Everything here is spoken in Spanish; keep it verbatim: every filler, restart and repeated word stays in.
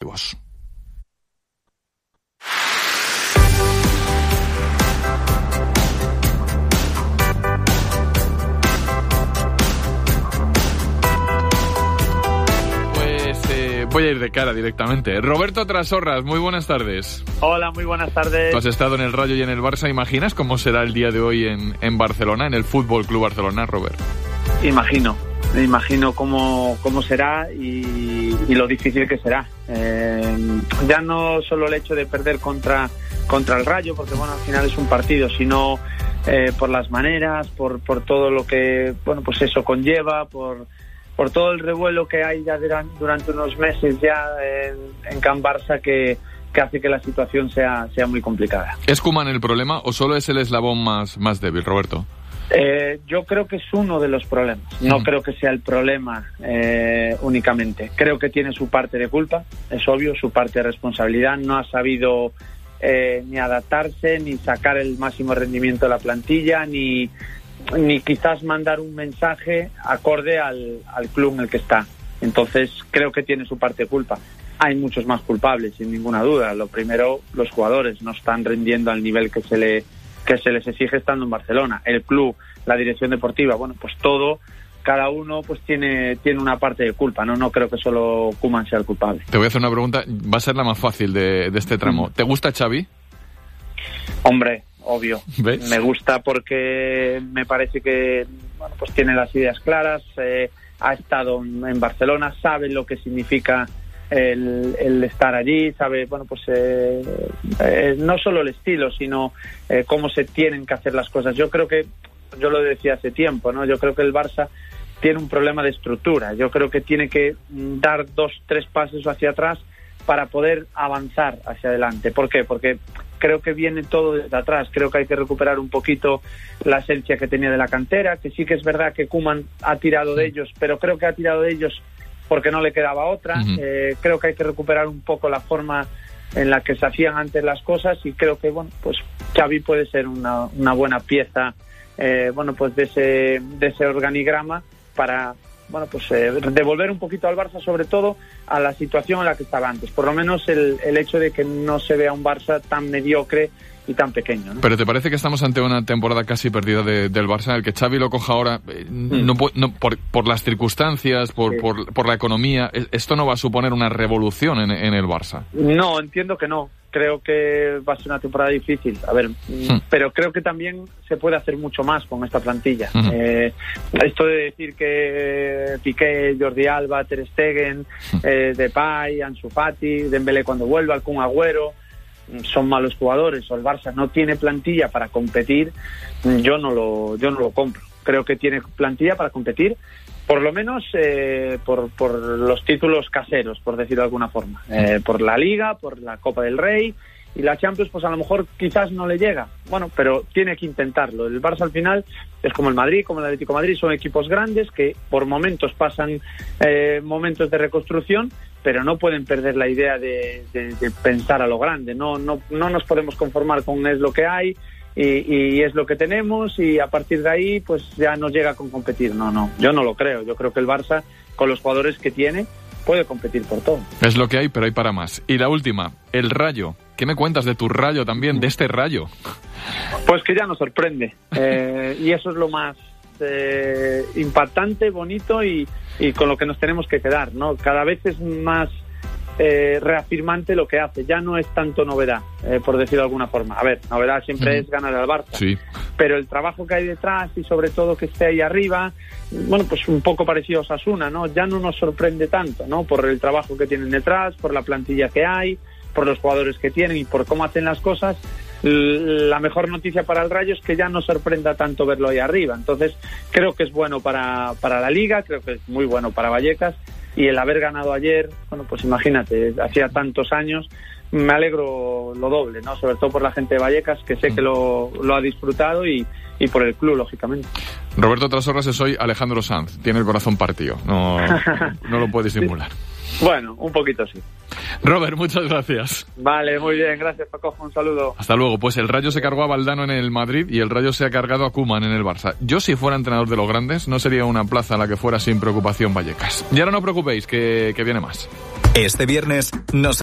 deportivos. Voy a ir de cara directamente. Roberto Trasorras, muy buenas tardes. Hola, muy buenas tardes. Tú has estado en el Rayo y en el Barça. ¿Imaginas cómo será el día de hoy en, en Barcelona, en el Fútbol Club Barcelona, Robert? Imagino, me imagino cómo, cómo será y, y lo difícil que será. Eh, ya no solo el hecho de perder contra, contra el Rayo, porque bueno, al final es un partido, sino eh, por las maneras, por, por todo lo que bueno, pues eso conlleva, por... por todo el revuelo que hay ya durante unos meses ya en, en Can Barça que, que hace que la situación sea, sea muy complicada. ¿Es Koeman el problema o solo es el eslabón más, más débil, Roberto? Eh, yo creo que es uno de los problemas. No mm. creo que sea el problema eh, únicamente. Creo que tiene su parte de culpa, es obvio, su parte de responsabilidad. No ha sabido eh, ni adaptarse, ni sacar el máximo rendimiento de la plantilla, ni... ni quizás mandar un mensaje acorde al, al club en el que está. Entonces creo que tiene su parte de culpa. Hay muchos más culpables, sin ninguna duda. Lo primero, los jugadores no están rindiendo al nivel que se le que se les exige estando en Barcelona. El club, la dirección deportiva, bueno, pues todo, cada uno pues tiene tiene una parte de culpa. No no creo que solo Koeman sea el culpable. Te voy a hacer una pregunta, va a ser la más fácil de, de este tramo. ¿Te gusta Xavi? Hombre, obvio. ¿Ves? Me gusta porque me parece que bueno, pues tiene las ideas claras, eh, ha estado en Barcelona, sabe lo que significa el, el estar allí, sabe, bueno, pues eh, eh, no solo el estilo, sino eh, cómo se tienen que hacer las cosas. Yo creo que, yo lo decía hace tiempo, ¿no? Yo creo que el Barça tiene un problema de estructura. Yo creo que tiene que dar dos, tres pasos hacia atrás para poder avanzar hacia adelante. ¿Por qué? Porque creo que viene todo desde atrás. Creo que hay que recuperar un poquito la esencia que tenía de la cantera, que sí que es verdad que Koeman ha tirado de ellos, pero creo que ha tirado de ellos porque no le quedaba otra. Uh-huh. Eh, creo que hay que recuperar un poco la forma en la que se hacían antes las cosas y creo que, bueno, pues Xavi puede ser una, una buena pieza, eh, bueno, pues de ese, de ese organigrama para... bueno, pues eh, devolver un poquito al Barça, sobre todo a la situación en la que estaba antes. Por lo menos el, el hecho de que no se vea un Barça tan mediocre y tan pequeño, ¿no? Pero ¿te parece que estamos ante una temporada casi perdida de, del Barça? El que Xavi lo coja ahora, eh, mm. no, no, por, por las circunstancias, por, sí. por, por la economía, ¿esto no va a suponer una revolución en, en el Barça? No, entiendo que no. Creo que va a ser una temporada difícil, a ver, hmm. pero creo que también se puede hacer mucho más con esta plantilla. Hmm. Eh, esto de decir que Piqué, Jordi Alba, Ter Stegen, hmm. eh, Depay, Ansu Fati, Dembélé cuando vuelva, el Kun Agüero, son malos jugadores, o el Barça no tiene plantilla para competir, yo no lo, yo no lo compro. Creo que tiene plantilla para competir, por lo menos eh, por, por los títulos caseros, por decirlo de alguna forma. Eh, por la Liga, por la Copa del Rey y la Champions, pues a lo mejor quizás no le llega. Bueno, pero tiene que intentarlo. El Barça al final es como el Madrid, como el Atlético de Madrid, son equipos grandes que por momentos pasan eh, momentos de reconstrucción, pero no pueden perder la idea de, de, de pensar a lo grande. No, no, no nos podemos conformar con es lo que hay. Y, y es lo que tenemos y a partir de ahí pues ya nos llega con competir. No, no, yo no lo creo. Yo creo que el Barça, con los jugadores que tiene, puede competir por todo. Es lo que hay, pero hay para más. Y la última, el Rayo. ¿Qué me cuentas de tu Rayo también, de este Rayo? Pues que ya nos sorprende. Eh, y eso es lo más eh, impactante, bonito y, y con lo que nos tenemos que quedar, ¿no? Cada vez es más... Eh, reafirmante lo que hace, ya no es tanto novedad, eh, por decirlo de alguna forma. A ver, novedad siempre mm. es ganar al Barça, sí. Pero el trabajo que hay detrás y sobre todo que esté ahí arriba, bueno, pues un poco parecido a Osasuna, ¿no? Ya no nos sorprende tanto, ¿no? Por el trabajo que tienen detrás, por la plantilla que hay, por los jugadores que tienen y por cómo hacen las cosas. La mejor noticia para el Rayo es que ya no sorprenda tanto verlo ahí arriba. Entonces creo que es bueno para, para la Liga, creo que es muy bueno para Vallecas. Y el haber ganado ayer, bueno, pues imagínate, hacía tantos años, me alegro lo doble, ¿no? Sobre todo por la gente de Vallecas, que sé que lo, lo ha disfrutado y, y por el club, lógicamente. Roberto Trasorras es hoy Alejandro Sanz, tiene el corazón partido, no, no lo puede disimular. Bueno, un poquito sí. Robert, muchas gracias. Vale, muy bien, gracias Paco, un saludo. Hasta luego. Pues el Rayo se cargó a Valdano en el Madrid y el Rayo se ha cargado a Koeman en el Barça. Yo, si fuera entrenador de los grandes, no sería una plaza a la que fuera sin preocupación Vallecas. Y ahora no preocupéis, que, que viene más. Este viernes nos